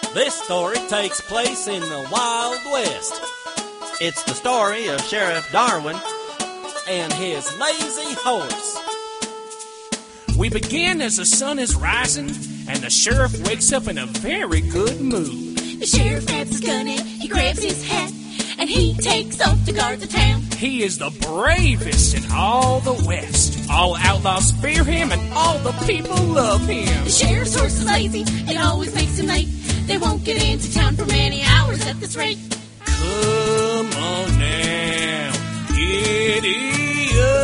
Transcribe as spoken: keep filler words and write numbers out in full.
This story takes place in the Wild West. It's the story of Sheriff Darwin and his lazy horse. We begin as the sun is rising, and the sheriff wakes up in a very good mood. The sheriff grabs his gun and he grabs his hat, and he takes off to guard the town. He is the bravest in all the West. All outlaws fear him, and all the people love him. The sheriff's horse is lazy, it always makes him late. They won't get into town for many hours at this rate. Come on now, giddy up.